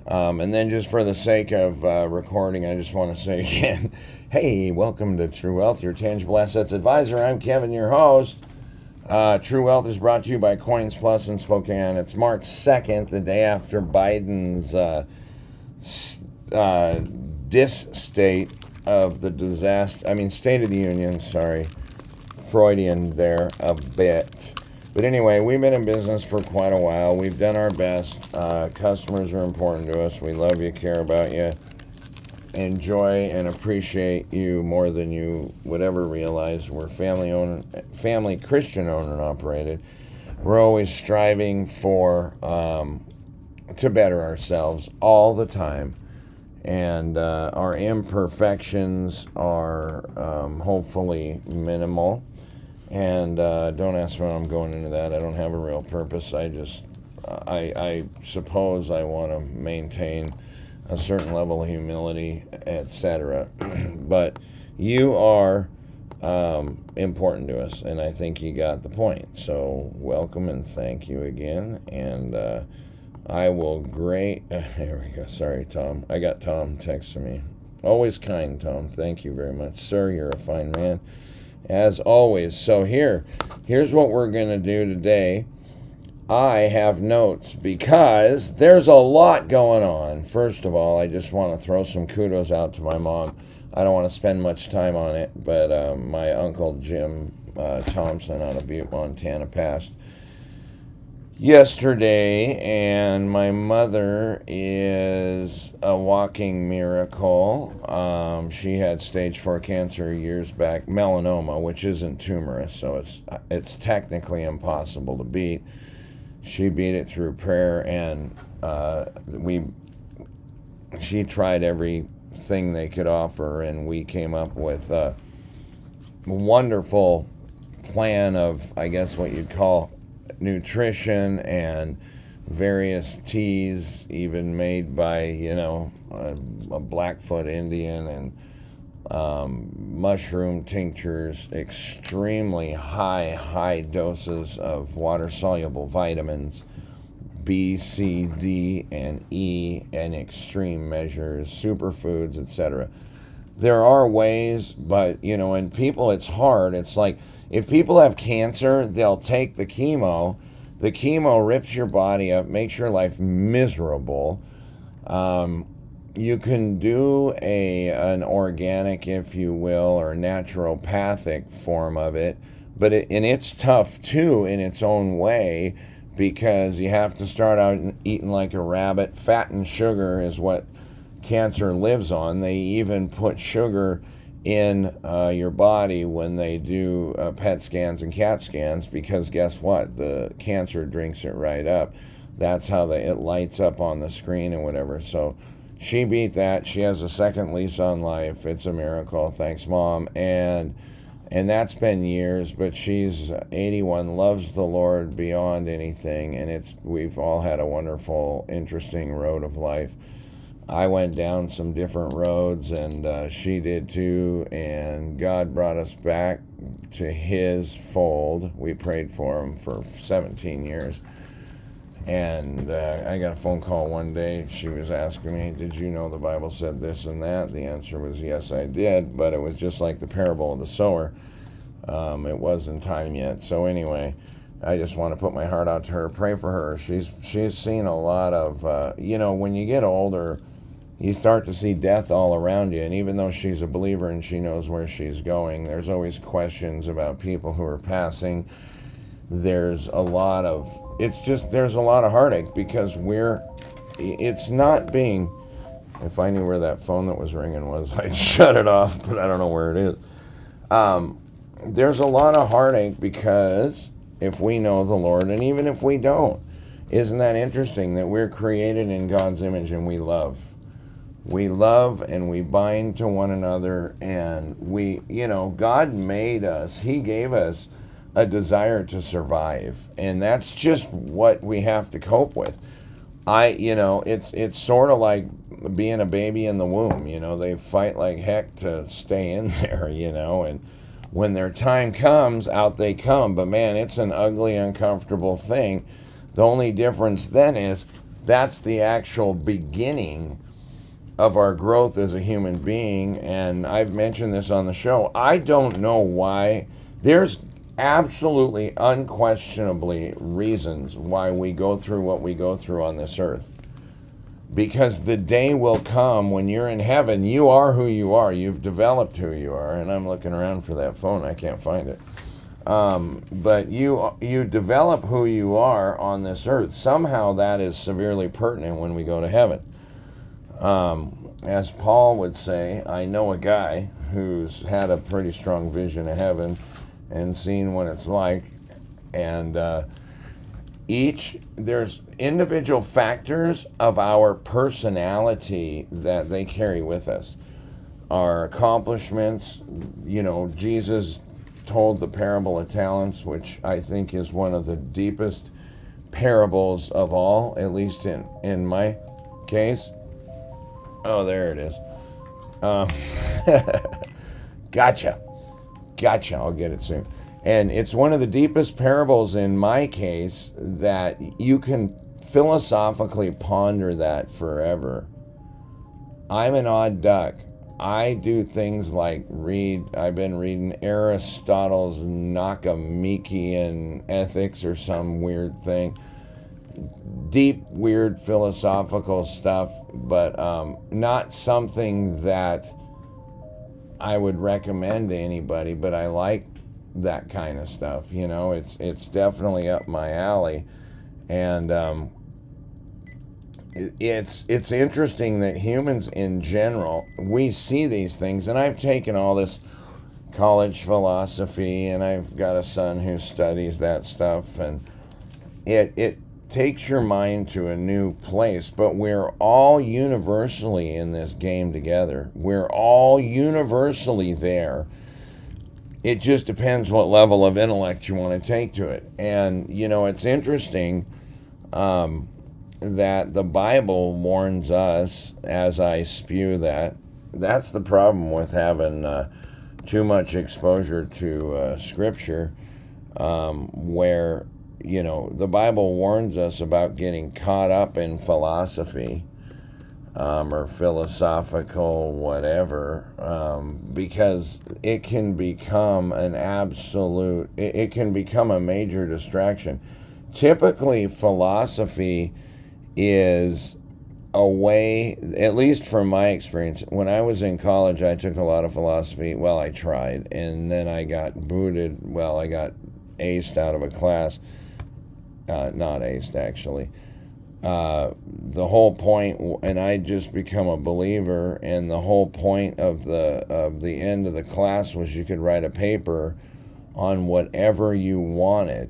And then just for the sake of recording, I just want to say again, hey, welcome to True Wealth, your tangible assets advisor. I'm Kevin, your host. True Wealth is brought to you by Coins Plus in Spokane. It's March 2nd, the day after Biden's state of the disaster. State of the Union, sorry. Freudian there a bit. But anyway, we've been in business for quite a while. We've done our best. Customers are important to us. We love you, care about you, enjoy and appreciate you more than you would ever realize. We're family Christian owned and operated. We're always striving for to better ourselves all the time. And our imperfections are hopefully minimal. And don't ask me when I'm going into that. I don't have a real purpose. I suppose I want to maintain a certain level of humility, etc. But you are important to us, and I think you got the point. So welcome and thank you again. And I will there we go. Sorry, Tom. I got Tom texting me. Always kind, Tom. Thank you very much, sir. You're a fine man, as always. So here's what we're going to do today. I have notes because there's a lot going on. First of all, I just want to throw some kudos out to my mom. I don't want to spend much time on it, but my uncle Jim Thompson out of Butte, Montana, passed yesterday, and my mother is a walking miracle. She had stage 4 cancer years back, melanoma, which isn't tumorous, so it's technically impossible to beat. She beat it through prayer, and she tried everything they could offer, and we came up with a wonderful plan of, I guess, what you'd call nutrition and various teas, even made by a Blackfoot Indian, and mushroom tinctures, extremely high doses of water-soluble vitamins, B, C, D, and E, and extreme measures, superfoods, etc. There are ways, but, in people it's hard. It's like, if people have cancer, they'll take the chemo. The chemo rips your body up, makes your life miserable. You can do an organic, if you will, or naturopathic form of it, but it's tough too in its own way, because you have to start out eating like a rabbit. Fat and sugar is what cancer lives on. They even put sugar in your body when they do PET scans and CAT scans, because guess what? The cancer drinks it right up. That's how it lights up on the screen and whatever. So she beat that. She has a second lease on life. It's a miracle. Thanks, Mom. And that's been years, but she's 81, loves the Lord beyond anything, and we've all had a wonderful, interesting road of life. I went down some different roads, and she did too, and God brought us back to His fold. We prayed for Him for 17 years. And I got a phone call one day. She was asking me, did you know the Bible said this and that? The answer was yes, I did, but it was just like the parable of the sower. It wasn't time yet. So anyway, I just want to put my heart out to her, pray for her. She's seen a lot of, when you get older, you start to see death all around you. And even though she's a believer and she knows where she's going, there's always questions about people who are passing. There's a lot of heartache, because it's not being, if I knew where that phone that was ringing was, I'd shut it off, but I don't know where it is. There's a lot of heartache, because if we know the Lord, and even if we don't, isn't that interesting that we're created in God's image and we love? We love and we bind to one another, and God made us. He gave us a desire to survive, and that's just what we have to cope with. It's sort of like being a baby in the womb. They fight like heck to stay in there, and when their time comes, out they come. But man, it's an ugly, uncomfortable thing. The only difference then is That's the actual beginning of our growth as a human being. And I've mentioned this on the show. I don't know why. There's absolutely, unquestionably reasons why we go through what we go through on this earth. Because the day will come when you're in heaven, you are who you are. You've developed who you are. And I'm looking around for that phone. I can't find it. But you develop who you are on this earth. Somehow that is severely pertinent when we go to heaven. As Paul would say, I know a guy who's had a pretty strong vision of heaven and seen what it's like. And there's individual factors of our personality that they carry with us. Our accomplishments, Jesus told the parable of talents, which I think is one of the deepest parables of all, at least in my case. Oh, there it is. Gotcha. I'll get it soon. And it's one of the deepest parables in my case that you can philosophically ponder that forever. I'm an odd duck. I do things like I've been reading Aristotle's Nicomachean Ethics or some weird thing. Deep, weird philosophical stuff, but not something that I would recommend to anybody, but I like that kind of stuff. It's definitely up my alley. And it's interesting that humans in general, we see these things, and I've taken all this college philosophy, and I've got a son who studies that stuff, and it takes your mind to a new place. But we're all universally in this game together. We're all universally there. It just depends what level of intellect you want to take to it. And it's interesting that the Bible warns us, as I spew that. That's the problem with having too much exposure to Scripture, where the Bible warns us about getting caught up in philosophy or philosophical whatever, because it can become it can become a major distraction. Typically, philosophy is a way, at least from my experience, when I was in college, I took a lot of philosophy. Well, I tried, and then I got booted. Well, I got aced out of a class. Not aced, actually. The whole point, and I just become a believer, and the whole point of the end of the class was you could write a paper on whatever you wanted.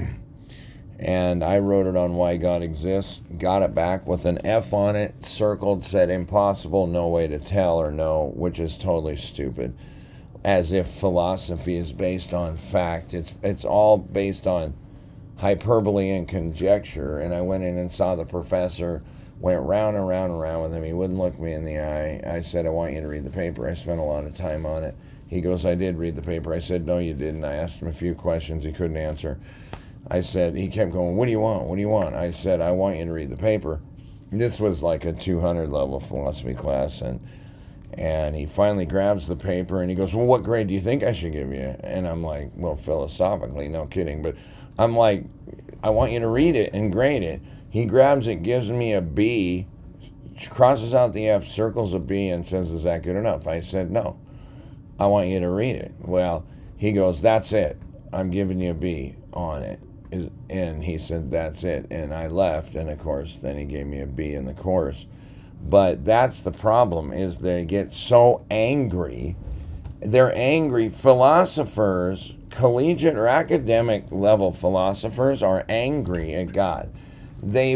And I wrote it on why God exists, got it back with an F on it, circled, said impossible, no way to tell, or no, which is totally stupid. As if philosophy is based on fact. It's all based on hyperbole and conjecture. And I went in and saw the professor, went round and round and round with him. He wouldn't look me in the eye. I said, I want you to read the paper. I spent a lot of time on it. He goes, I did read the paper. I said, no, you didn't. I asked him a few questions he couldn't answer. I said, he kept going, what do you want? What do you want? I said, I want you to read the paper. This was like a 200 level philosophy class. And he finally grabs the paper and he goes, well, what grade do you think I should give you? And I'm like, well, philosophically, no kidding. But I'm like, I want you to read it and grade it. He grabs it, gives me a B, crosses out the F, circles a B, and says, is that good enough? I said, no, I want you to read it. Well, he goes, that's it. I'm giving you a B on it. And he said, that's it. And I left. And of course, then he gave me a B in the course. But that's the problem, is they get so angry. They're angry. Philosophers, collegiate or academic level philosophers, are angry at God. They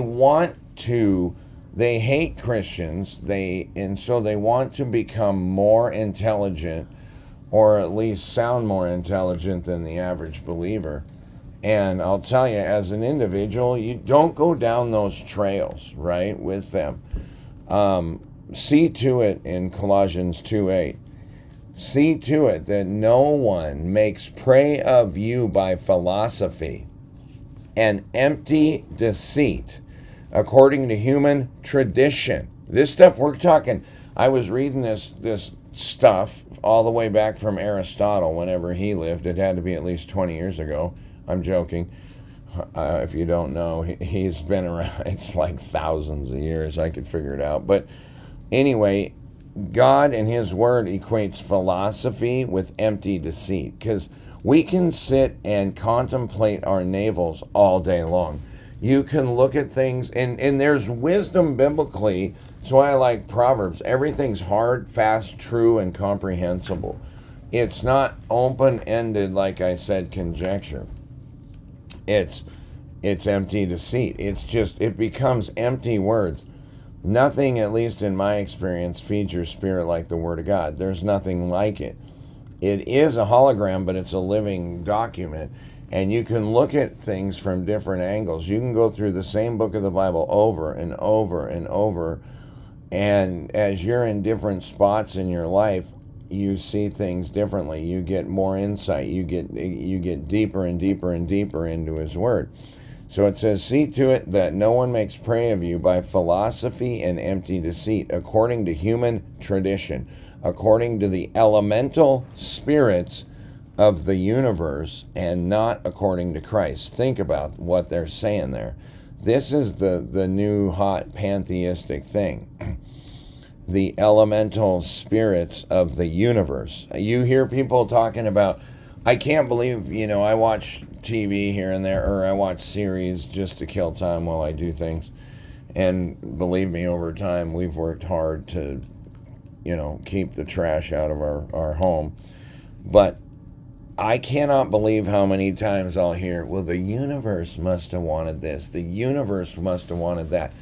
hate Christians, and so they want to become more intelligent, or at least sound more intelligent than the average believer. And I'll tell you, as an individual, you don't go down those trails, right, with them. See to it in Colossians 2:8. See to it that no one makes prey of you by philosophy and empty deceit, according to human tradition. This stuff we're talking, I was reading this stuff all the way back from Aristotle whenever he lived. It had to be at least 20 years ago. I'm joking. If you don't know, he's been around. It's like thousands of years. I could figure it out. But anyway, God and his word equates philosophy with empty deceit, because we can sit and contemplate our navels all day long. You can look at things, and there's wisdom biblically. That's why I like Proverbs. Everything's hard, fast, true, and comprehensible. It's not open-ended, like I said, conjecture. It's empty deceit. It becomes empty words. Nothing, at least in my experience, feeds your spirit like the Word of God. There's nothing like it. It is a hologram, but it's a living document. And you can look at things from different angles. You can go through the same book of the Bible over and over and over. And as you're in different spots in your life, you see things differently. You get more insight. You get deeper and deeper and deeper into his word. So it says, see to it that no one makes prey of you by philosophy and empty deceit, according to human tradition, according to the elemental spirits of the universe, and not according to Christ. Think about what they're saying there. This is the new hot pantheistic thing. The elemental spirits of the universe. You hear people talking about, I can't believe, I watch TV here and there, or I watch series just to kill time while I do things. And believe me, over time, we've worked hard to, keep the trash out of our home. But I cannot believe how many times I'll hear, well, the universe must have wanted this. The universe must have wanted that.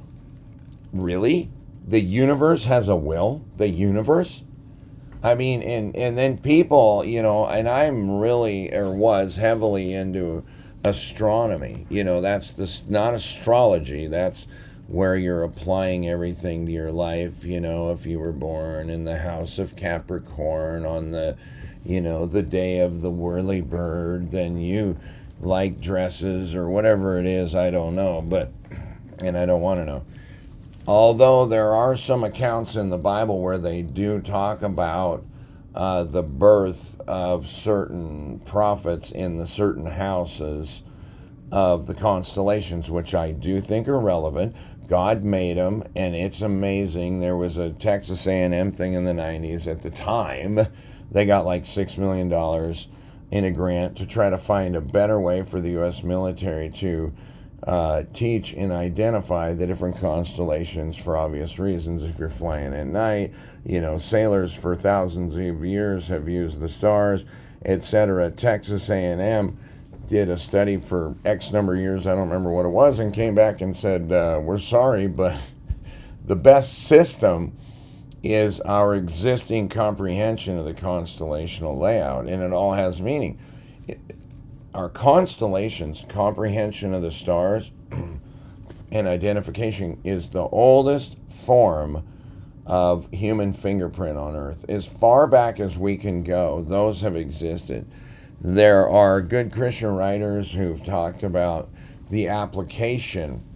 Really? The universe has a will? The universe? I mean, and then people, and I'm really, or was heavily into astronomy. That's not astrology. That's where you're applying everything to your life. If you were born in the house of Capricorn on the day of the whirly bird, then you like dresses or whatever it is. I don't know, and I don't want to know. Although there are some accounts in the Bible where they do talk about the birth of certain prophets in the certain houses of the constellations, which I do think are relevant. God made them, and it's amazing. There was a Texas A&M thing in the 90s at the time. They got like $6 million in a grant to try to find a better way for the U.S. military to teach and identify the different constellations for obvious reasons. If you're flying at night, sailors for thousands of years have used the stars, etc. Texas A&M did a study for X number of years, I don't remember what it was, and came back and said, we're sorry, but the best system is our existing comprehension of the constellational layout, and it all has meaning. Our constellations, comprehension of the stars, and identification is the oldest form of human fingerprint on Earth. As far back as we can go, those have existed. There are good Christian writers who've talked about the application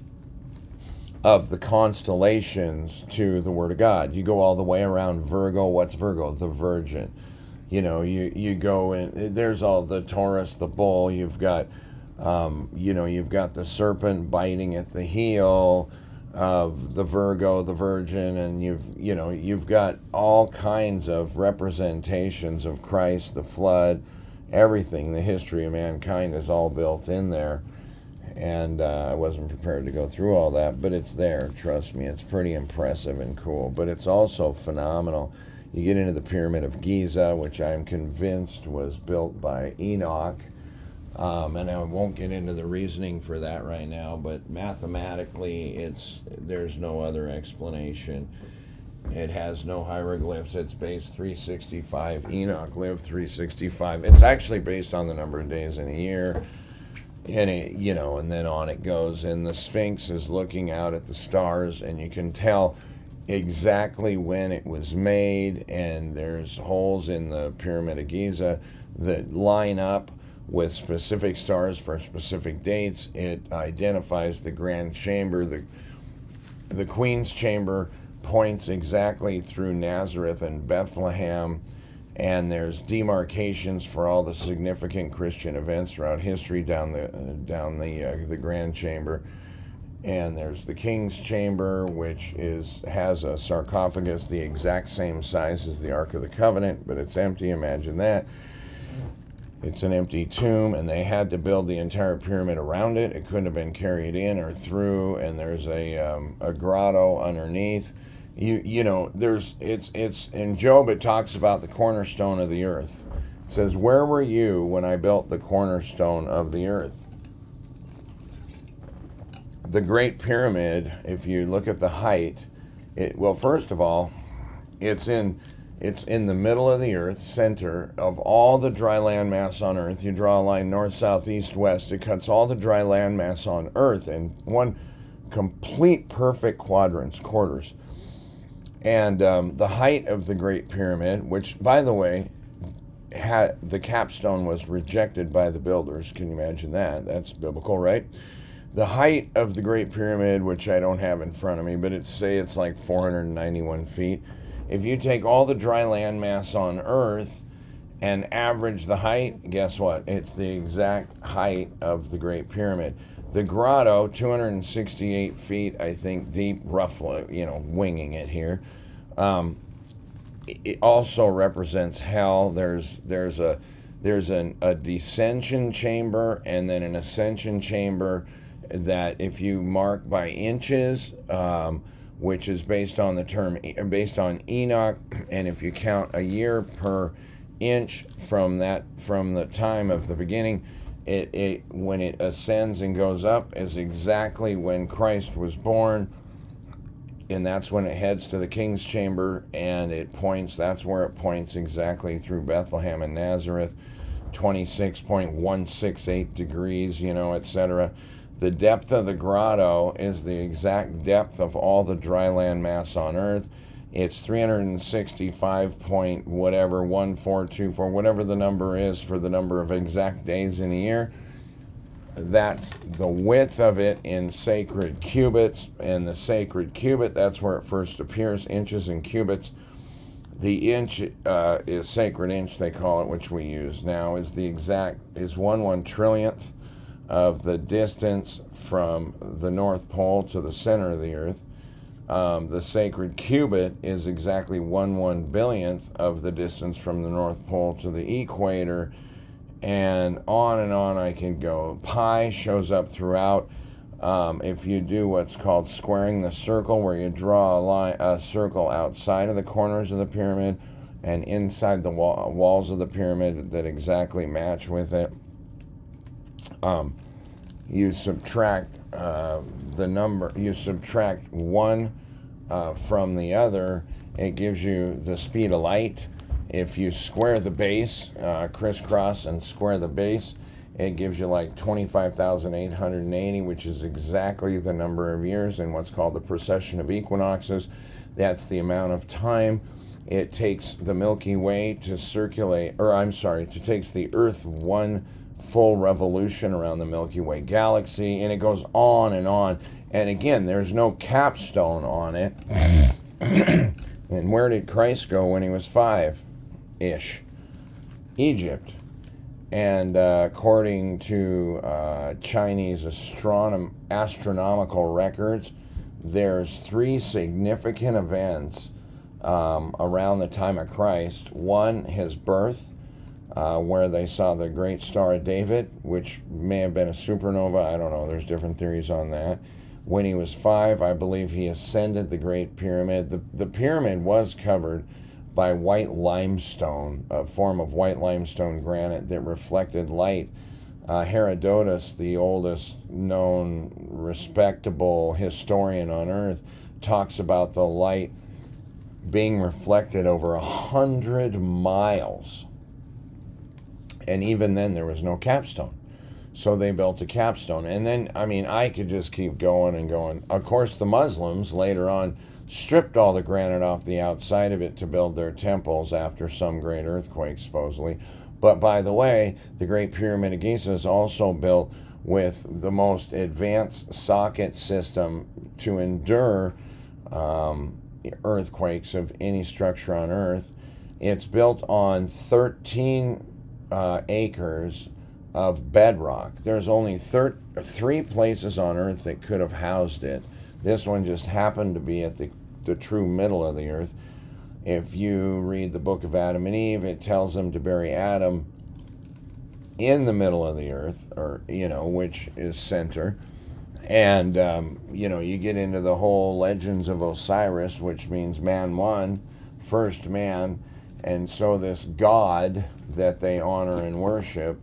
of the constellations to the Word of God. You go all the way around Virgo. What's Virgo? The Virgin. You go in, there's all the Taurus, the bull, you've got, you've got the serpent biting at the heel of the Virgo, the Virgin, and you've got all kinds of representations of Christ, the flood, everything. The history of mankind is all built in there. And I wasn't prepared to go through all that, but it's there, trust me. It's pretty impressive and cool, but it's also phenomenal. You get into the Pyramid of Giza, which I'm convinced was built by Enoch. And I won't get into the reasoning for that right now, but mathematically, there's no other explanation. It has no hieroglyphs. It's base 365. Enoch lived 365. It's actually based on the number of days in a year. And and then on it goes. And the Sphinx is looking out at the stars, and you can tell exactly when it was made, and there's holes in the Pyramid of Giza that line up with specific stars for specific dates. It identifies the grand chamber. The Queen's Chamber points exactly through Nazareth and Bethlehem, and there's demarcations for all the significant Christian events throughout history down the Grand Chamber. And there's the King's Chamber, which has a sarcophagus the exact same size as the Ark of the Covenant, but it's empty. Imagine that. It's an empty tomb, and they had to build the entire pyramid around it. It couldn't have been carried in or through. And there's a grotto underneath. It's in Job. It talks about the cornerstone of the earth. It says, "Where were you when I built the cornerstone of the earth?" The Great Pyramid, if you look at the height, first of all, it's in the middle of the earth, center of all the dry land mass on earth. You draw a line north, south, east, west. It cuts all the dry land mass on earth in one complete perfect quarters. And the height of the Great Pyramid, which, by the way, the capstone was rejected by the builders. Can you imagine that? That's biblical, right? The height of the Great Pyramid, which I don't have in front of me, but it's like 491 feet. If you take all the dry land mass on Earth and average the height, guess what? It's the exact height of the Great Pyramid. The grotto, 268 feet, I think, deep, roughly, winging it here. It also represents hell. There's a descension chamber and then an ascension chamber that, if you mark by inches, which is based on Enoch, and if you count a year per inch from the time of the beginning, it when it ascends and goes up is exactly when Christ was born, and that's when it heads to the King's Chamber, and that's where it points exactly through Bethlehem and Nazareth, 26.168 degrees, etc. The depth of the grotto is the exact depth of all the dry land mass on Earth. It's 365 point whatever, 1424, whatever the number is for the number of exact days in a year. That's the width of it in sacred cubits. And the sacred cubit, that's where it first appears, inches and cubits. The inch is sacred inch, they call it, which we use now, is 1/1 trillionth of the distance from the North Pole to the center of the earth. The sacred cubit is exactly 1/1 billionth of the distance from the North Pole to the equator, and on I can go. Pi shows up throughout. If you do what's called squaring the circle, where you draw a circle outside of the corners of the pyramid and inside the walls of the pyramid that exactly match with it, you subtract the number. You subtract one from the other. It gives you the speed of light. If you square the base, crisscross and square the base, it gives you like 25,880, which is exactly the number of years in what's called the precession of equinoxes. That's the amount of time it takes the Milky Way to takes the Earth one full revolution around the Milky Way galaxy, and it goes on and on. And again, there's no capstone on it. And where did Christ go when he was 5-ish? Egypt. And according to Chinese astronomical records, there's 3 significant events around the time of Christ. One, his birth, where they saw the great Star of David, which may have been a supernova. I don't know. There's different theories on that. When he was 5, I believe he ascended the Great Pyramid. The pyramid was covered by white limestone, a form of white limestone granite that reflected light. Herodotus, the oldest known respectable historian on Earth, talks about the light being reflected over 100 miles. And even then, there was no capstone. So they built a capstone. And then, I could just keep going and going. Of course, the Muslims later on stripped all the granite off the outside of it to build their temples after some great earthquake, supposedly. But by the way, the Great Pyramid of Giza is also built with the most advanced socket system to endure earthquakes of any structure on Earth. It's built on 13 acres of bedrock. There's only 3 places on Earth that could have housed it. This one just happened to be at the true middle of the Earth. If you read the book of Adam and Eve, it tells them to bury Adam in the middle of the Earth, or, which is center. And, you get into the whole legends of Osiris, which means man one, first man. And so this god that they honor and worship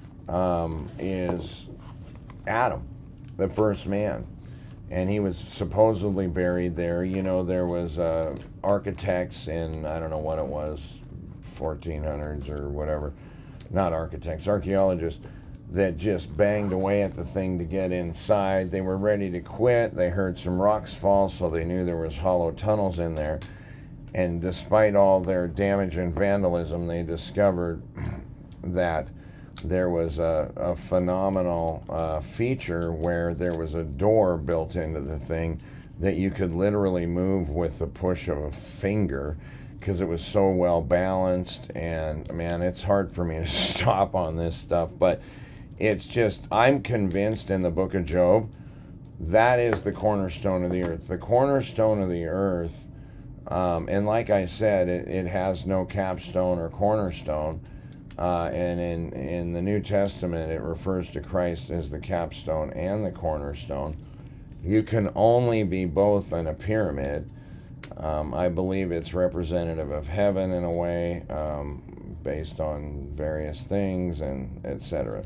is Adam, the first man. And he was supposedly buried there. There was architects in, I don't know what it was, 1400s or whatever. Not architects, archaeologists that just banged away at the thing to get inside. They were ready to quit. They heard some rocks fall, so they knew there was hollow tunnels in there. And despite all their damage and vandalism, they discovered that there was a phenomenal feature where there was a door built into the thing that you could literally move with the push of a finger, because it was so well balanced. And man, it's hard for me to stop on this stuff, but it's just, I'm convinced in the book of Job, that is the cornerstone of the earth. The cornerstone of the earth, and like I said, it has no capstone or cornerstone. And in the New Testament, it refers to Christ as the capstone and the cornerstone. You can only be both in a pyramid. I believe it's representative of heaven in a way, based on various things and etc.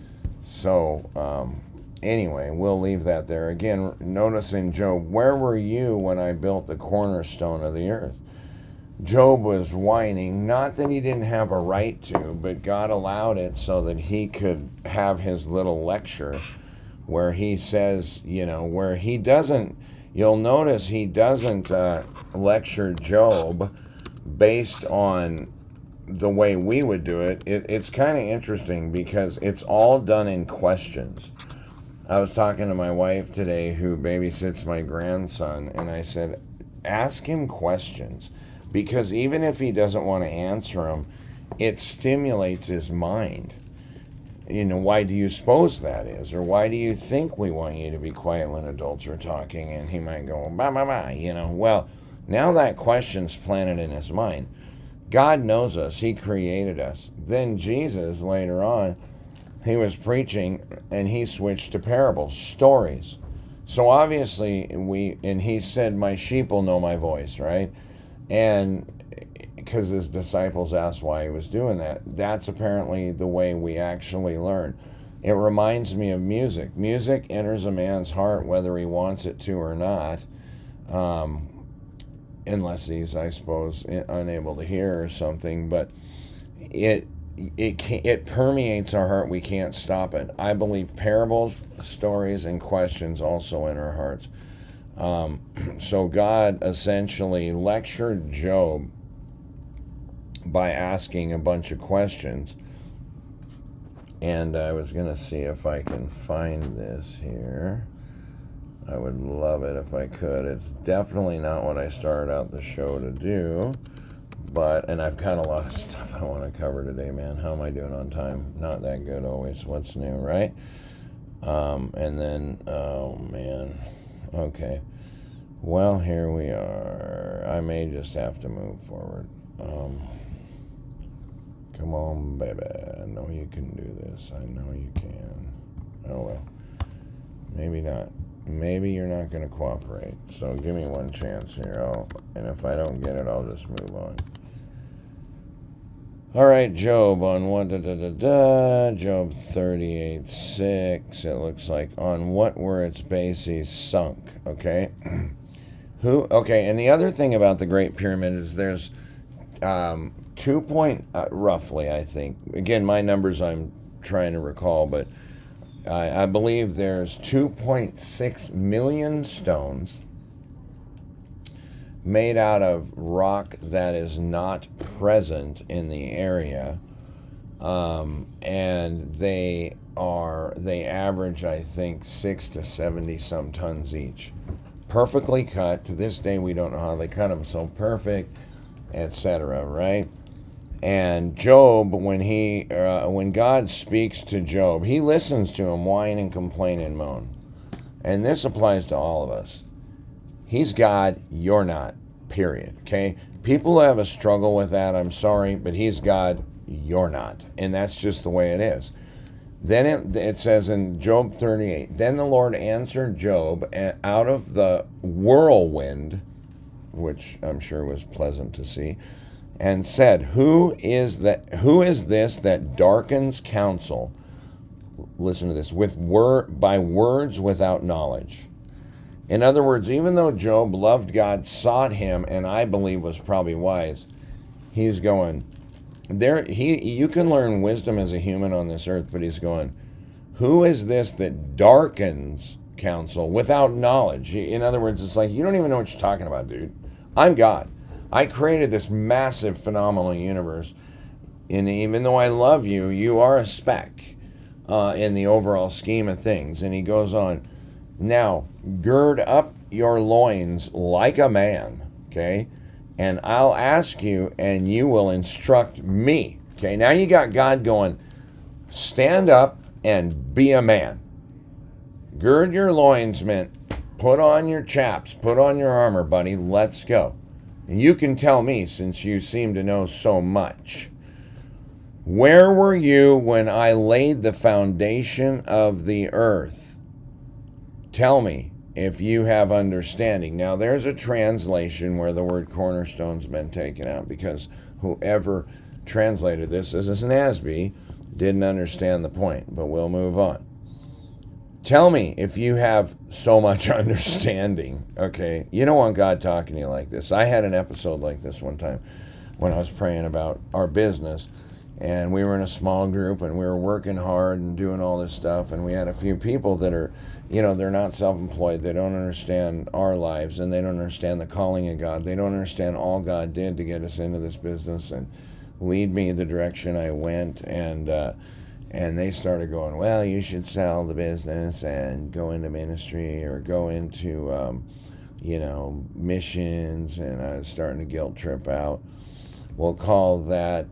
So, anyway, we'll leave that there. Again, notice in Job, where were you when I built the cornerstone of the earth? Job was whining, not that he didn't have a right to, but God allowed it so that he could have his little lecture where he says, where he doesn't, you'll notice he doesn't lecture Job based on the way we would do it. It's kind of interesting because it's all done in questions. I was talking to my wife today who babysits my grandson, and I said, ask him questions. Because even if he doesn't want to answer them, it stimulates his mind. Why do you suppose that is? Or why do you think we want you to be quiet when adults are talking? And he might go, bah, bah, bah, Well, now that question's planted in his mind. God knows us. He created us. Then Jesus, later on, he was preaching, and he switched to parables, stories. So obviously, and he said, my sheep will know my voice, right? And because his disciples asked why he was doing that. That's apparently the way we actually learn. It reminds me of music. Music enters a man's heart whether he wants it to or not, unless he's, I suppose, unable to hear or something. But it permeates our heart. We can't stop it. I believe parables, stories, and questions also in our hearts. So God essentially lectured Job by asking a bunch of questions. And I was going to see if I can find this here. I would love it if I could. It's definitely not what I started out the show to do. And I've got a lot of stuff I want to cover today, man. How am I doing on time? Not that good always. What's new, right? And then, oh, man. Okay. Well, here we are. I may just have to move forward. Come on, baby. I know you can do this. I know you can. Oh, well. Maybe not. Maybe you're not going to cooperate. So give me one chance here. And if I don't get it, I'll just move on. All right, Job on Job 38:6. It looks like, on what were its bases sunk? Okay. Okay, and the other thing about the Great Pyramid is there's roughly, I think. Again, my numbers I'm trying to recall, but I believe there's 2.6 million stones made out of rock that is not present in the area. and they average, I think, 6 to 70 some tons each. Perfectly cut. To this day, we don't know how they cut them so perfect, etc. Right? And Job, when God speaks to Job, he listens to him whine and complain and moan. And this applies to all of us. He's God, you're not, period. Okay? People have a struggle with that, I'm sorry, but he's God, you're not. And that's just the way it is. Then it says in Job 38, then the Lord answered Job out of the whirlwind, which I'm sure was pleasant to see, and said, Who is this that darkens counsel? Listen to this, by words without knowledge. In other words, even though Job loved God, sought him, and I believe was probably wise, he's going, you can learn wisdom as a human on this earth, but he's going, who is this that darkens counsel without knowledge? In other words, it's like, you don't even know what you're talking about, dude. I'm God. I created this massive, phenomenal universe, and even though I love you, you are a speck in the overall scheme of things. And he goes on, now, gird up your loins like a man, okay? And I'll ask you, and you will instruct me. Okay, now you got God going, stand up and be a man. Gird your loins meant put on your chaps, put on your armor, buddy, let's go. And you can tell me, since you seem to know so much. Where were you when I laid the foundation of the earth? Tell me if you have understanding. Now, there's a translation where the word cornerstone's been taken out because whoever translated this as a NASB didn't understand the point, but we'll move on. Tell me if you have so much understanding, okay? You don't want God talking to you like this. I had an episode like this one time when I was praying about our business, and we were in a small group, and we were working hard and doing all this stuff, and we had a few people that are, they're not self-employed. They don't understand our lives, and they don't understand the calling of God. They don't understand all God did to get us into this business and lead me the direction I went, and they started going, well, you should sell the business and go into ministry or go into, missions. And I was starting to guilt trip out. We'll call that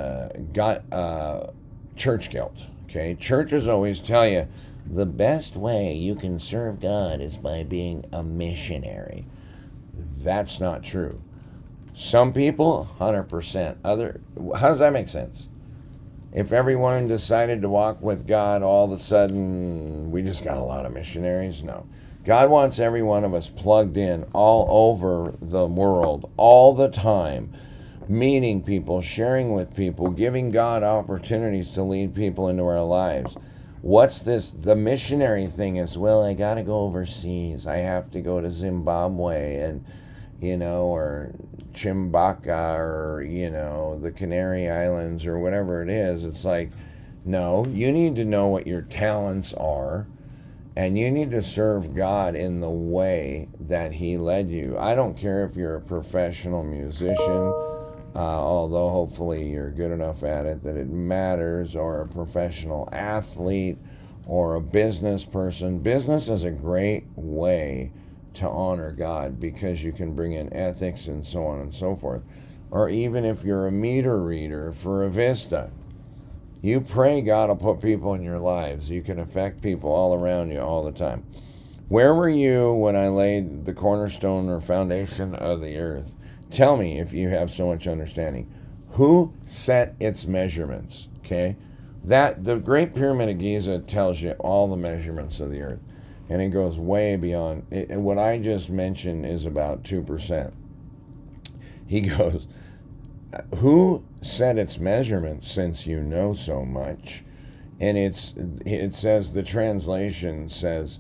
church guilt. Okay, churches always tell you the best way you can serve God is by being a missionary. That's not true. Some people, 100%. How does that make sense? If everyone decided to walk with God, all of a sudden we just got a lot of missionaries? No. God wants every one of us plugged in all over the world, all the time, meeting people, sharing with people, giving God opportunities to lead people into our lives. What's this? The missionary thing is, well, I got to go overseas. I have to go to Zimbabwe and, or Chimbaka or, the Canary Islands or whatever it is. It's like, no, you need to know what your talents are, and you need to serve God in the way that He led you. I don't care if you're a professional musician, although hopefully you're good enough at it that it matters, or a professional athlete or a business person. Business is a great way to honor God because you can bring in ethics and so on and so forth. Or even if you're a meter reader for a Vista, you pray God will put people in your lives. You can affect people all around you all the time. Where were you when I laid the cornerstone or foundation of the earth? Tell me if you have so much understanding. Who set its measurements? Okay, that the Great Pyramid of Giza tells you all the measurements of the earth. And it goes way beyond. What I just mentioned is about 2%. He goes, who set its measurements, since you know so much? And it says, the translation says,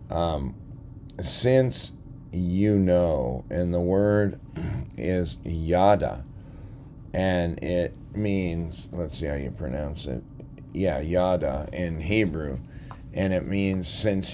since you know. And the word is yada. And it means, let's see how you pronounce it. Yeah, yada in Hebrew. And it means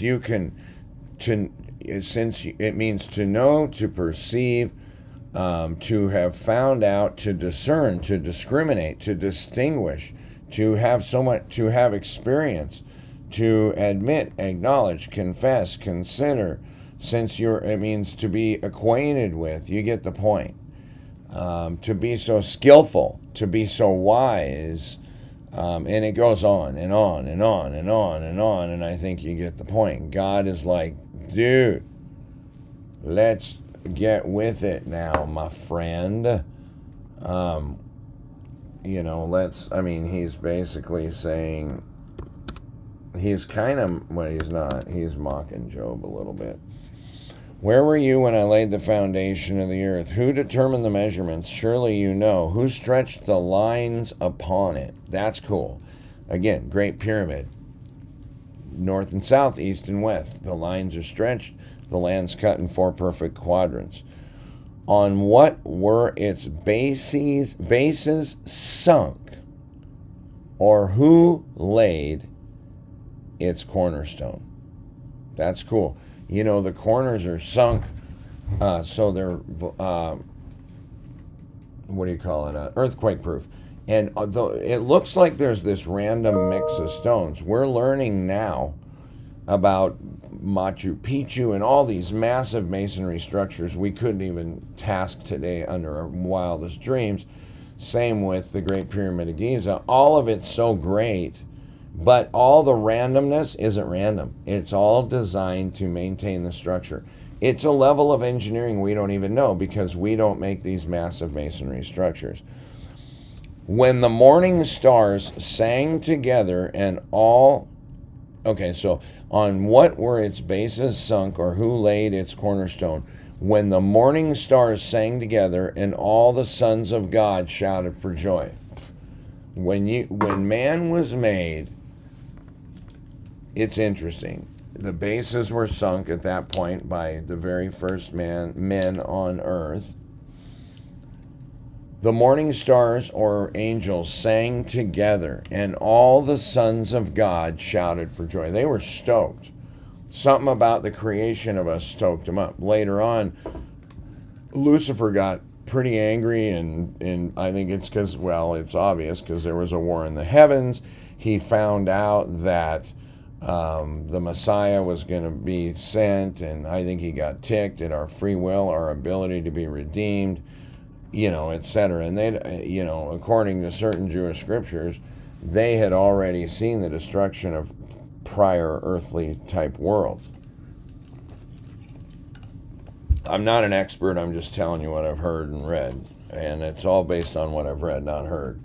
it means to know, to perceive, to have found out, to discern, to discriminate, to distinguish, to have so much, to have experience, to admit, acknowledge, confess, consider, since it means to be acquainted with, you get the point. To be so skillful, to be so wise, and it goes on and on and on and on and on, and I think you get the point. God is like, dude, let's get with it now, my friend. He's basically saying, he's kind of, well, he's not, he's mocking Job a little bit. Where were you when I laid the foundation of the earth? Who determined the measurements? Surely you know. Who stretched the lines upon it? That's cool. Again, Great Pyramid. North and south, east and west. The lines are stretched. The land's cut in 4 perfect quadrants. On what were its bases sunk? Or who laid its cornerstone? That's cool. You know, the corners are sunk, so they're, earthquake proof. And it looks like there's this random mix of stones. We're learning now about Machu Picchu and all these massive masonry structures we couldn't even task today under our wildest dreams. Same with the Great Pyramid of Giza. All of it's so great, but all the randomness isn't random. It's all designed to maintain the structure. It's a level of engineering we don't even know because we don't make these massive masonry structures. When the morning stars sang together and all... Okay, so on what were its bases sunk, or who laid its cornerstone? When the morning stars sang together and all the sons of God shouted for joy. When man was made, it's interesting. The bases were sunk at that point by the very first men on earth. The morning stars or angels sang together, and all the sons of God shouted for joy. They were stoked. Something about the creation of us stoked them up. Later on, Lucifer got pretty angry, and I think it's because, well, it's obvious, because there was a war in the heavens. He found out that the Messiah was going to be sent, and I think he got ticked at our free will, our ability to be redeemed, etc. And they, according to certain Jewish scriptures, they had already seen the destruction of prior earthly type worlds. I'm not an expert, I'm just telling you what I've heard and read, and it's all based on what I've read, not heard.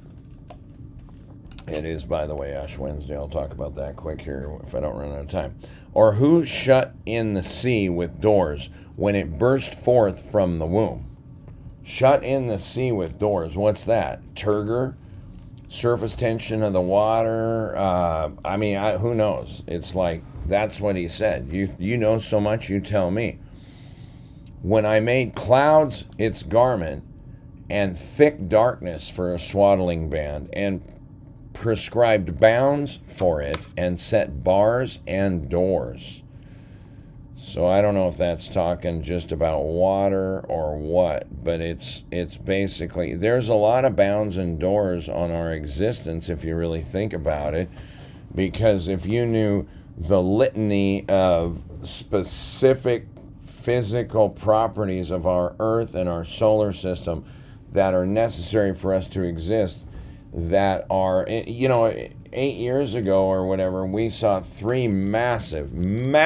It is, by the way, Ash Wednesday. I'll talk about that quick here if I don't run out of time. Or who shut in the sea with doors when it burst forth from the womb? Shut in the sea with doors. What's that? Turgor? Surface tension of the water? Who knows? It's like, that's what he said. You know so much, you tell me. When I made clouds its garment, and thick darkness for a swaddling band, and prescribed bounds for it, and set bars and doors. So I don't know if that's talking just about water or what, but it's basically, there's a lot of bounds and doors on our existence if you really think about it, because if you knew the litany of specific physical properties of our Earth and our solar system that are necessary for us to exist, that are, 8 years ago or whatever, we saw 3 massive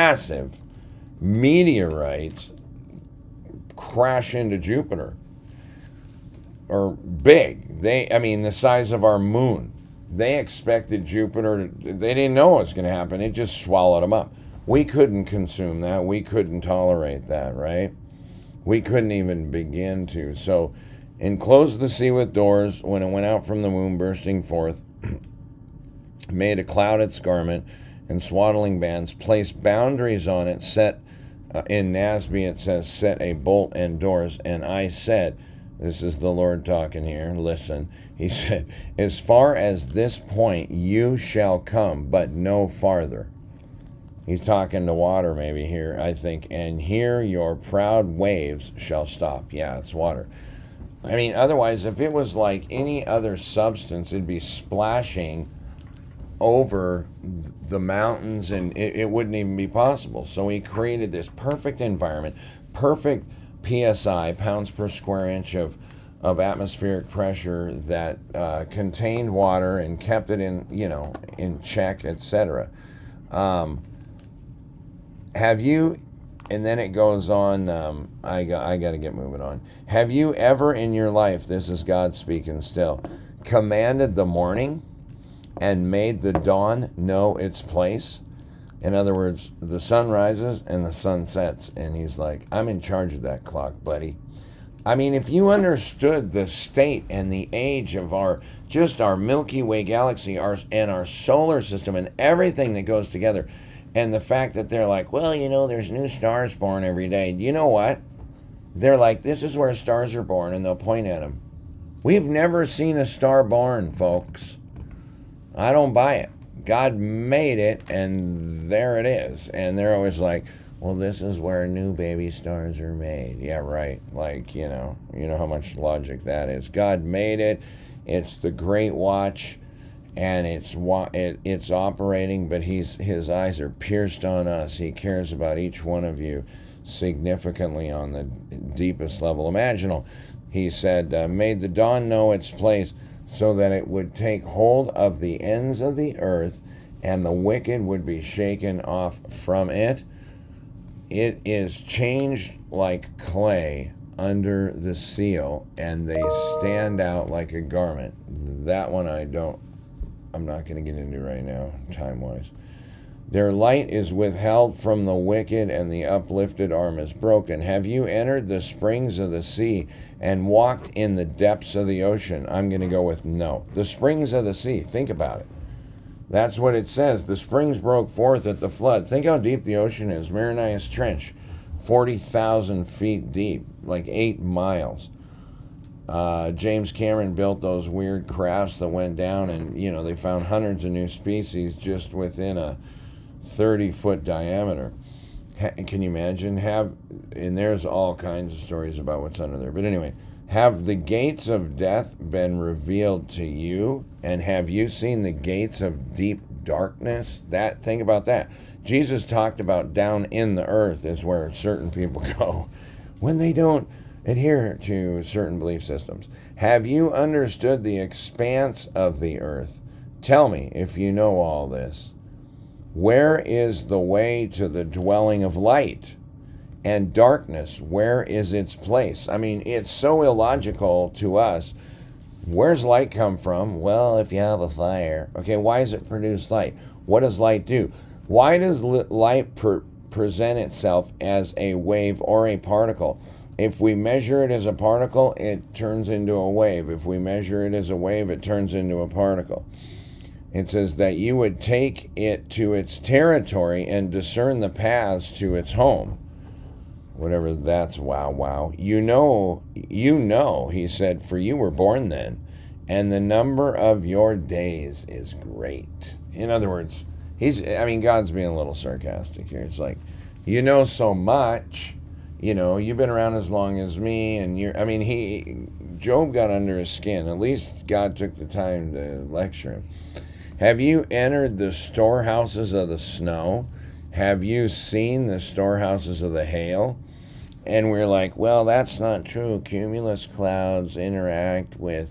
meteorites crash into Jupiter. Or big. The size of our moon. They expected Jupiter, they didn't know what was going to happen. It just swallowed them up. We couldn't consume that. We couldn't tolerate that, right? We couldn't even begin to. So, enclosed the sea with doors when it went out from the womb, bursting forth, made a cloud its garment, and swaddling bands, placed boundaries on it, set, in NASB it says, set a bolt and doors. And I said, this is the Lord talking here, listen. He said, as far as this point you shall come, but no farther. He's talking to water maybe here, I think. And here your proud waves shall stop. Yeah, it's water. I mean, otherwise, if it was like any other substance, it'd be splashing over the mountains and it wouldn't even be possible. So he created this perfect environment, perfect PSI, pounds per square inch of atmospheric pressure that contained water and kept it in check, etc. Have you, and then it goes on, I got to get moving on. Have you ever in your life, this is God speaking still, commanded the morning and made the dawn know its place? In other words, the sun rises and the sun sets, and he's like, I'm in charge of that clock, buddy. I mean, if you understood the state and the age of our Milky Way galaxy, and our solar system and everything that goes together, and the fact that they're like, well, there's new stars born every day. You know what? They're like, this is where stars are born, and they'll point at them. We've never seen a star born, folks. I don't buy it. God made it, and there it is. And they're always like, well, this is where new baby stars are made. Yeah, right. Like, you know how much logic that is. God made it. It's the Great Watch, and it's operating, but his eyes are pierced on us. He cares about each one of you significantly on the deepest level imaginable. He said, made the dawn know its place so that it would take hold of the ends of the earth and the wicked would be shaken off from it. It is changed like clay under the seal, and they stand out like a garment. That one I'm not going to get into right now, time-wise. Their light is withheld from the wicked, and the uplifted arm is broken. Have you entered the springs of the sea and walked in the depths of the ocean? I'm going to go with no. The springs of the sea, think about it. That's what it says. The springs broke forth at the flood. Think how deep the ocean is. Marianas Trench, 40,000 feet deep, like 8 miles. James Cameron built those weird crafts that went down, and they found hundreds of new species just within a 30-foot diameter. Can you imagine? And there's all kinds of stories about what's under there. But anyway, have the gates of death been revealed to you? And have you seen the gates of deep darkness? Think about that. Jesus talked about down in the earth is where certain people go when they don't adhere to certain belief systems. Have you understood the expanse of the earth? Tell me if you know all this. Where is the way to the dwelling of light? And darkness, where is its place? I mean, it's so illogical to us. Where's light come from? Well, if you have a fire. Okay, why does it produce light? What does light do? Why does light present itself as a wave or a particle? If we measure it as a particle, it turns into a wave. If we measure it as a wave, it turns into a particle. It says that you would take it to its territory and discern the paths to its home. Whatever that's, wow. You know, he said, for you were born then, and the number of your days is great. In other words, God's being a little sarcastic here. It's like, so much, you've been around as long as me, and Job got under his skin. At least God took the time to lecture him. Have you entered the storehouses of the snow? Have you seen the storehouses of the hail? And we're like, well, that's not true. Cumulus clouds interact with,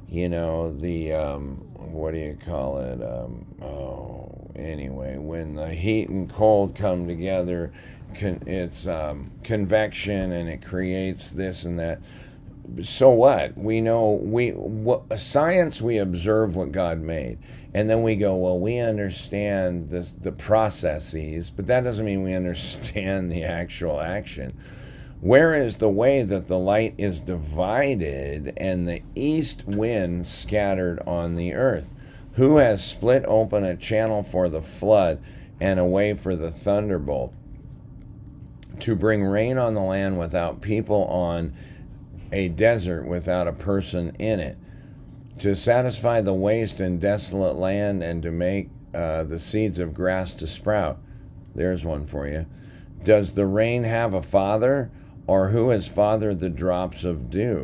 what do you call it? Anyway, when the heat and cold come together, it's convection, and it creates this and that. So what? We know, science, we observe what God made. And then we go, well, we understand the processes, but that doesn't mean we understand the actual action. Where is the way that the light is divided and the east wind scattered on the earth? Who has split open a channel for the flood and a way for the thunderbolt? To bring rain on the land without people, on a desert without a person in it. To satisfy the waste and desolate land, and to make the seeds of grass to sprout. There's one for you. Does the rain have a father, or who has fathered the drops of dew?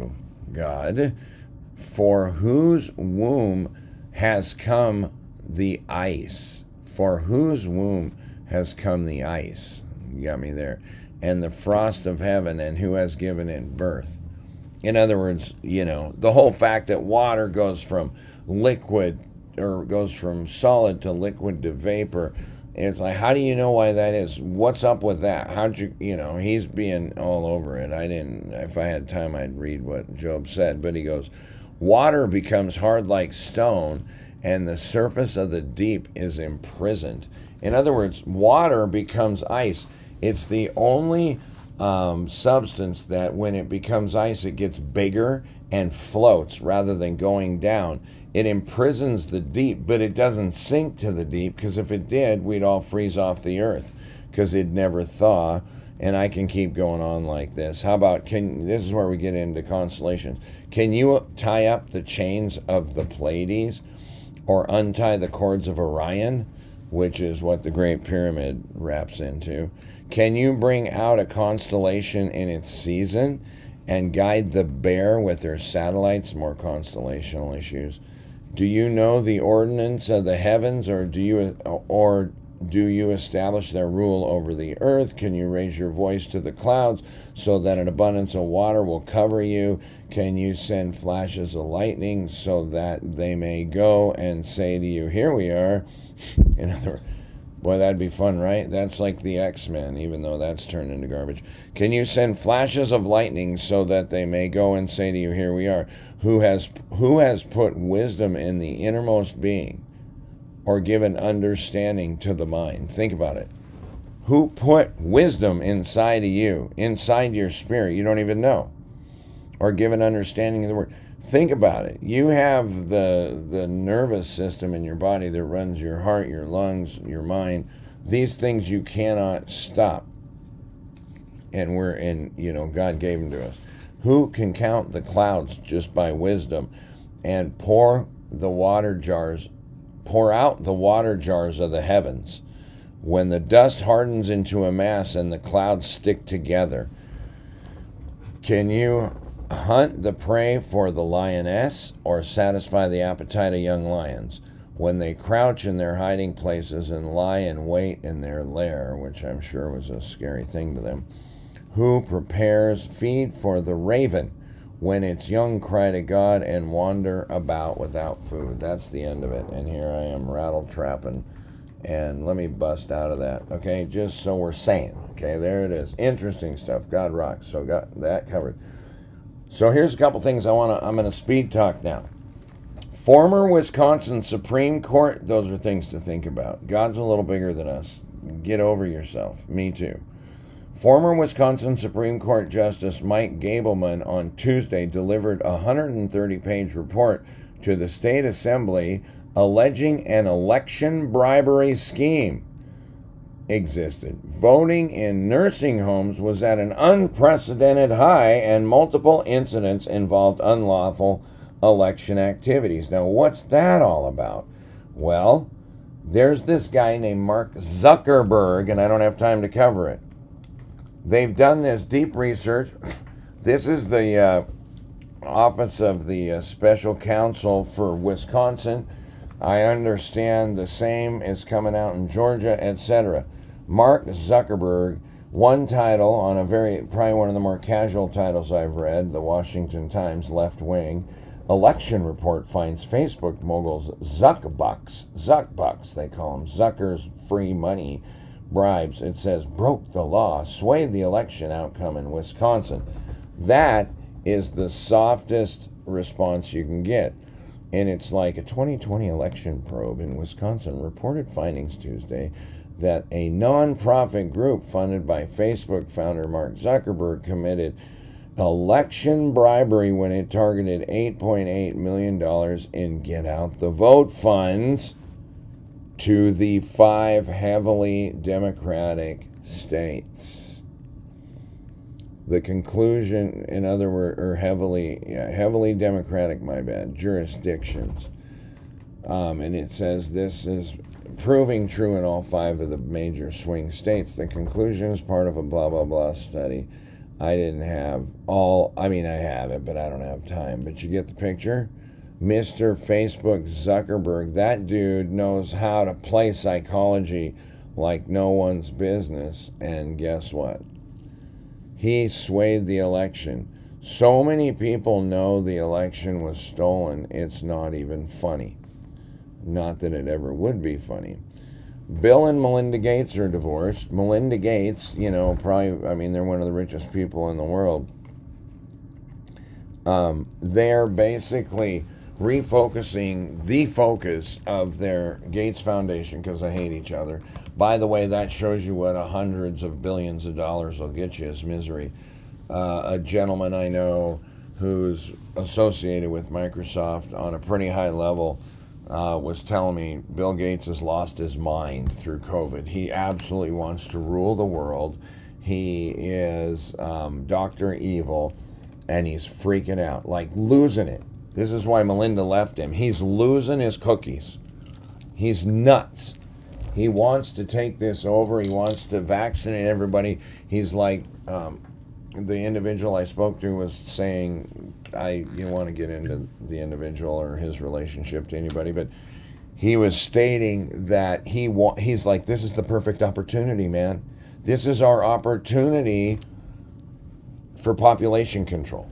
God, for whose womb has come the ice. For whose womb has come the ice. You got me there. And the frost of heaven, and who has given it birth. In other words, the whole fact that water goes from liquid, or goes from solid to liquid to vapor, it's like, how do you know why that is? What's up with that? How'd you, he's being all over it. If I had time, I'd read what Job said, but he goes, water becomes hard like stone, and the surface of the deep is imprisoned. In other words, water becomes ice. It's the only substance that when it becomes ice, it gets bigger and floats rather than going down. It imprisons the deep, but it doesn't sink to the deep, because if it did, we'd all freeze off the earth because it'd never thaw. And I can keep going on like this. How about, this is where we get into constellations. Can you tie up the chains of the Pleiades or untie the cords of Orion, which is what the Great Pyramid wraps into? Can you bring out a constellation in its season and guide the bear with their satellites? More constellational issues. Do you know the ordinance of the heavens, or do you establish their rule over the earth? Can you raise your voice to the clouds so that an abundance of water will cover you? Can you send flashes of lightning so that they may go and say to you, here we are? In other words, boy, that'd be fun, right? That's like the X-Men, even though that's turned into garbage. Can you send flashes of lightning so that they may go and say to you, here we are? Who has put wisdom in the innermost being, or given understanding to the mind? Think about it. Who put wisdom inside of you, inside your spirit? You don't even know. Or given understanding of the word. Think about it. You have the nervous system in your body that runs your heart, your lungs, your mind. These things you cannot stop. And God gave them to us. Who can count the clouds just by wisdom and pour out the water jars of the heavens? When the dust hardens into a mass and the clouds stick together, can you hunt the prey for the lioness or satisfy the appetite of young lions? When they crouch in their hiding places and lie in wait in their lair, which I'm sure was a scary thing to them. Who prepares feed for the raven when its young cry to God and wander about without food? That's the end of it. And here I am rattle trapping. And let me bust out of that. Okay, just so we're saying. Okay, there it is. Interesting stuff. God rocks. So got that covered. So here's a couple things I'm going to speed talk now. Former Wisconsin Supreme Court. Those are things to think about. God's a little bigger than us. Get over yourself. Me too. Former Wisconsin Supreme Court Justice Mike Gableman on Tuesday delivered a 130-page report to the state assembly alleging an election bribery scheme existed. Voting in nursing homes was at an unprecedented high, and multiple incidents involved unlawful election activities. Now, what's that all about? Well, there's this guy named Mark Zuckerberg, and I don't have time to cover it. They've done this deep research. This is the Office of the Special Counsel for Wisconsin. I understand the same is coming out in Georgia, etc. Mark Zuckerberg, one title on probably one of the more casual titles I've read, the Washington Times Left Wing. Election report finds Facebook moguls Zuckbucks, they call them, Zucker's free money bribes. It says, broke the law, swayed the election outcome in Wisconsin. That is the softest response you can get. And it's like a 2020 election probe in Wisconsin reported findings Tuesday that a non-profit group funded by Facebook founder Mark Zuckerberg committed election bribery when it targeted $8.8 million in Get Out the Vote funds to the 5 heavily Democratic states. The conclusion, in other words, or heavily Democratic, jurisdictions. And it says this is proving true in all 5 of the major swing states. The conclusion is part of a blah, blah, blah study I didn't have all, I mean, I have it, but I don't have time. But you get the picture? Mr. Facebook Zuckerberg, that dude knows how to play psychology like no one's business. And guess what? He swayed the election. So many people know the election was stolen, it's not even funny. Not that it ever would be funny. Bill and Melinda Gates are divorced. Melinda Gates, probably, I mean, they're one of the richest people in the world. They're basically refocusing the focus of their Gates Foundation because they hate each other. By the way, that shows you what hundreds of billions of dollars will get you is misery. A gentleman I know who's associated with Microsoft on a pretty high level was telling me Bill Gates has lost his mind through COVID. He absolutely wants to rule the world. He is Dr. Evil, and he's freaking out, like losing it. This is why Melinda left him. He's losing his cookies. He's nuts. He wants to take this over. He wants to vaccinate everybody. He's like, the individual I spoke to was saying, you want to get into the individual or his relationship to anybody, but he was stating that he's like, this is the perfect opportunity, man. This is our opportunity for population control.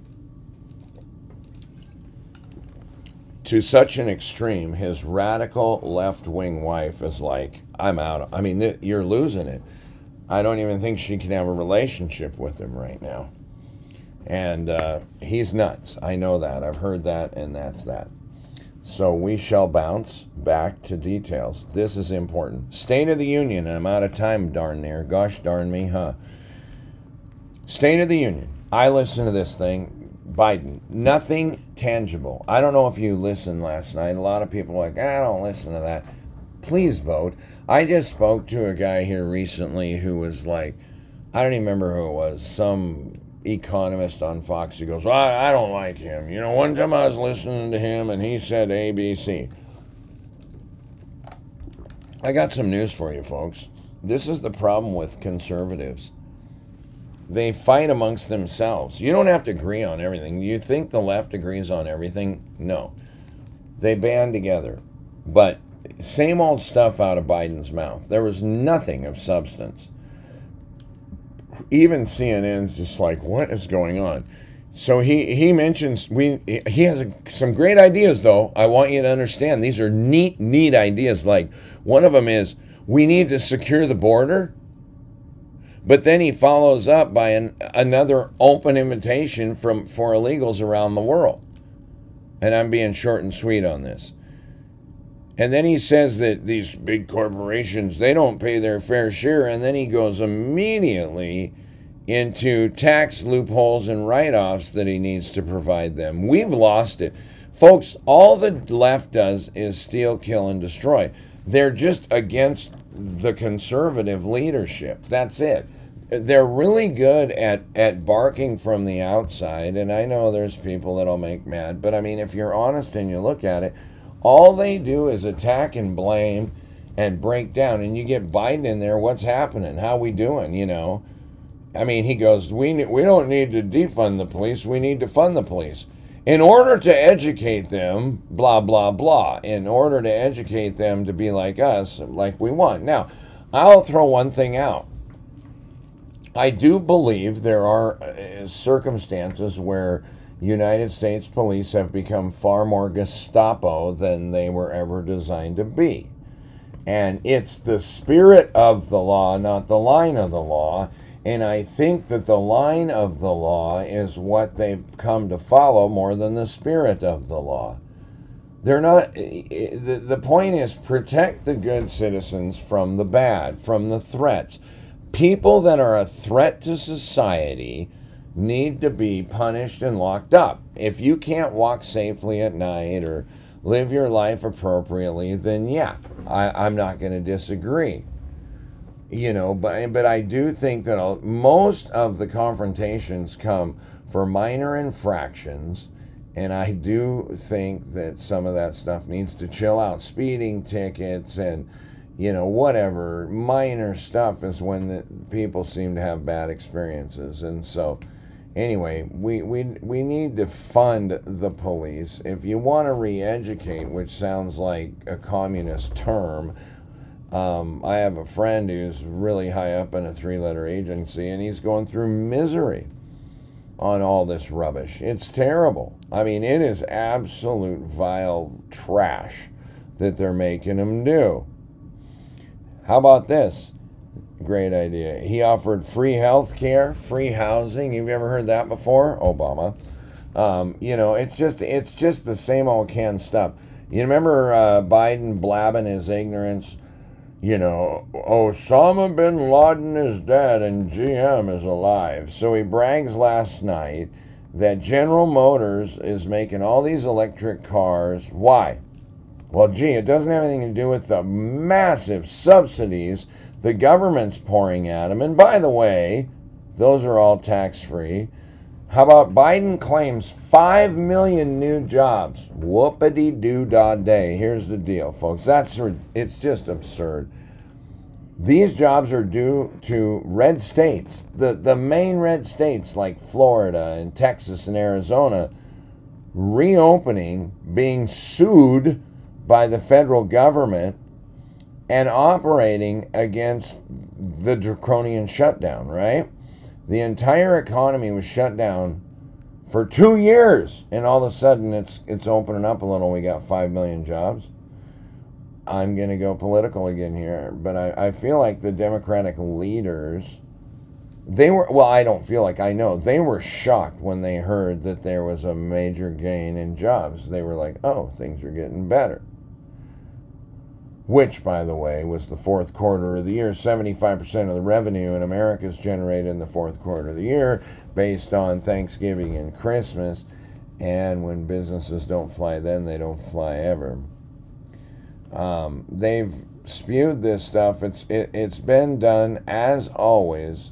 To such an extreme, his radical left-wing wife is like, I'm out. I mean, you're losing it. I don't even think she can have a relationship with him right now. And he's nuts. I know that. I've heard that, and that's that. So we shall bounce back to details. This is important. State of the Union. I'm out of time, darn near. Gosh darn me, huh? State of the Union. I listened to this thing. Biden. Nothing tangible. I don't know if you listened last night. A lot of people are like, I don't listen to that. Please vote. I just spoke to a guy here recently who was like, I don't even remember who it was, some economist on Fox. He goes, well, I don't like him. One time I was listening to him and he said ABC. I got some news for you, folks. This is the problem with conservatives. They fight amongst themselves. You don't have to agree on everything. You think the left agrees on everything? No. They band together. But same old stuff out of Biden's mouth. There was nothing of substance. Even CNN's just like, what is going on? So he mentions, he has some great ideas, though. I want you to understand. These are neat ideas. Like, one of them is, we need to secure the border. But then he follows up by another open invitation for illegals around the world. And I'm being short and sweet on this. And then he says that these big corporations, they don't pay their fair share. And then he goes immediately into tax loopholes and write-offs that he needs to provide them. We've lost it. Folks, all the left does is steal, kill, and destroy. They're just against the conservative leadership. That's it. They're really good at barking from the outside, and I know there's people that'll make mad, but I mean, if you're honest and you look at it, all they do is attack and blame and break down, and you get Biden in there, what's happening? How we doing, I mean, he goes, we don't need to defund the police, we need to fund the police. In order to educate them, blah, blah, blah, in order to educate them to be like us, like we want. Now, I'll throw one thing out. I do believe there are circumstances where United States police have become far more Gestapo than they were ever designed to be. And it's the spirit of the law, not the line of the law. And I think that the line of the law is what they've come to follow more than the spirit of the law. They're not, the point is protect the good citizens from the bad, from the threats. People that are a threat to society need to be punished and locked up. If you can't walk safely at night or live your life appropriately, then yeah, I'm not going to disagree. But I do think that most of the confrontations come for minor infractions, and I do think that some of that stuff needs to chill out. Speeding tickets and whatever, minor stuff is when the people seem to have bad experiences. And so, anyway, we need to fund the police. If you want to re-educate, which sounds like a communist term, I have a friend who's really high up in a 3-letter agency, and he's going through misery on all this rubbish. It's terrible. I mean, it is absolute vile trash that they're making him do. How about this? Great idea. He offered free health care, free housing. Have you ever heard that before? Obama. It's just the same old canned stuff. You remember Biden blabbing his ignorance? Osama bin Laden is dead and GM is alive. So he brags last night that General Motors is making all these electric cars. Why? Well, it doesn't have anything to do with the massive subsidies the government's pouring at them. And by the way, those are all tax-free. How about Biden claims 5 million new jobs? Whoopity-doo-dah-day. Here's the deal, folks. It's just absurd. These jobs are due to red states. The main red states like Florida and Texas and Arizona reopening, being sued by the federal government and operating against the draconian shutdown, right? The entire economy was shut down for 2 years, and all of a sudden it's opening up a little. We got 5 million jobs. I'm going to go political again here, but I feel like the Democratic leaders, I don't feel like, I know, they were shocked when they heard that there was a major gain in jobs. They were like, oh, things are getting better. Which, by the way, was the fourth quarter of the year. 75% of the revenue in America is generated in the fourth quarter of the year based on Thanksgiving and Christmas. And when businesses don't fly then, they don't fly ever. They've spewed this stuff. It's been done, as always.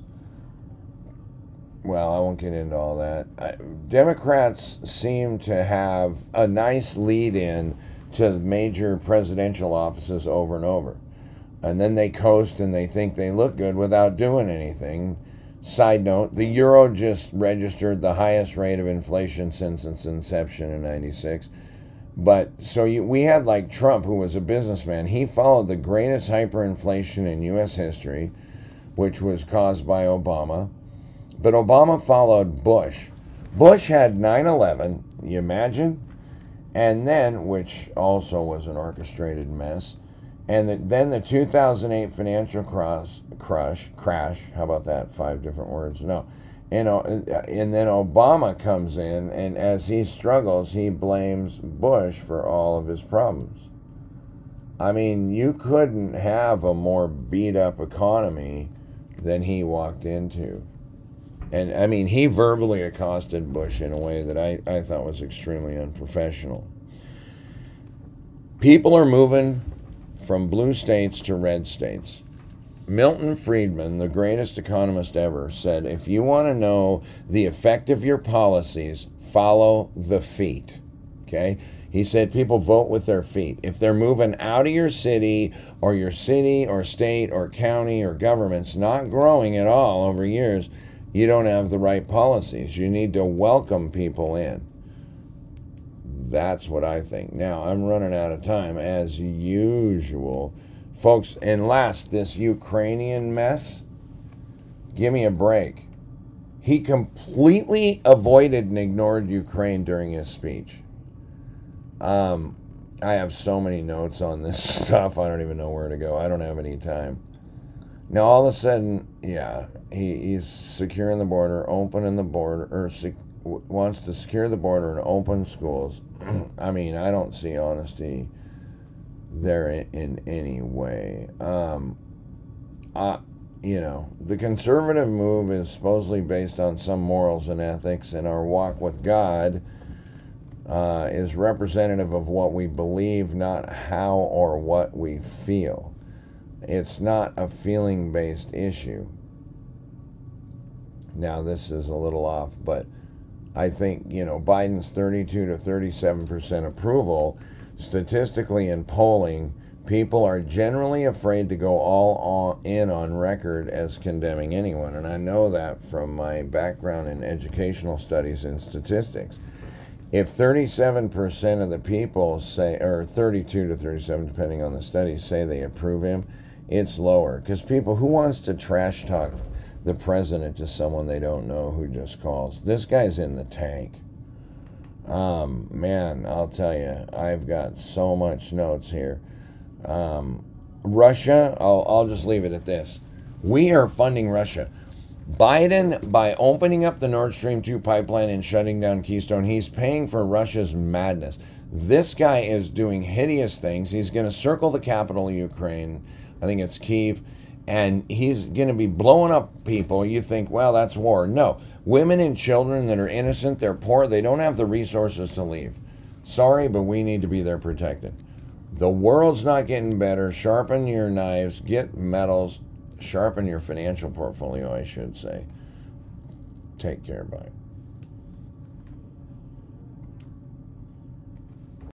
Well, I won't get into all that. Democrats seem to have a nice lead-in to major presidential offices over and over. And then they coast and they think they look good without doing anything. Side note, the euro just registered the highest rate of inflation since its inception in 96. But so we had like Trump, who was a businessman. He followed the greatest hyperinflation in U.S. history, which was caused by Obama. But Obama followed Bush. Bush had 9/11, you imagine? And then, which also was an orchestrated mess, and then the 2008 financial crash. How about that? 5 different words. No. And then Obama comes in, and as he struggles, he blames Bush for all of his problems. I mean, you couldn't have a more beat-up economy than he walked into. And, I mean, he verbally accosted Bush in a way that I thought was extremely unprofessional. People are moving from blue states to red states. Milton Friedman, the greatest economist ever, said, if you want to know the effect of your policies, follow the feet. Okay? He said people vote with their feet. If they're moving out of your city or state or county or government's not growing at all over years, you don't have the right policies. You need to welcome people in. That's what I think. Now, I'm running out of time, as usual. Folks, and last, this Ukrainian mess, give me a break. He completely avoided and ignored Ukraine during his speech. I have so many notes on this stuff, I don't even know where to go. I don't have any time. Now, all of a sudden, yeah, he's securing the border, opening the border, or wants to secure the border and open schools. I mean, I don't see honesty there in any way. The conservative move is supposedly based on some morals and ethics, and our walk with God is representative of what we believe, not how or what we feel. It's not a feeling-based issue. Now, this is a little off, but I think, Biden's 32 to 37% approval, statistically in polling, People are generally afraid to go all in on record as condemning anyone, and I know that from my background in educational studies and statistics. If 37% of the people say, or 32 to 37, depending on the study, say they approve him, it's lower. Because people, who wants to trash talk the president to someone they don't know who just calls? This guy's in the tank. Man, I'll tell you, I've got so much notes here. Russia, I'll just leave it at this. We are funding Russia. Biden, by opening up the Nord Stream 2 pipeline and shutting down Keystone, he's paying for Russia's madness. This guy is doing hideous things. He's going to circle the capital of Ukraine. I think it's Kyiv. And he's going to be blowing up people. You think, well, that's war. No. Women and children that are innocent, they're poor, they don't have the resources to leave. Sorry, but we need to be there protected. The world's not getting better. Sharpen your knives, get metals, sharpen your financial portfolio, I should say. Take care, bye.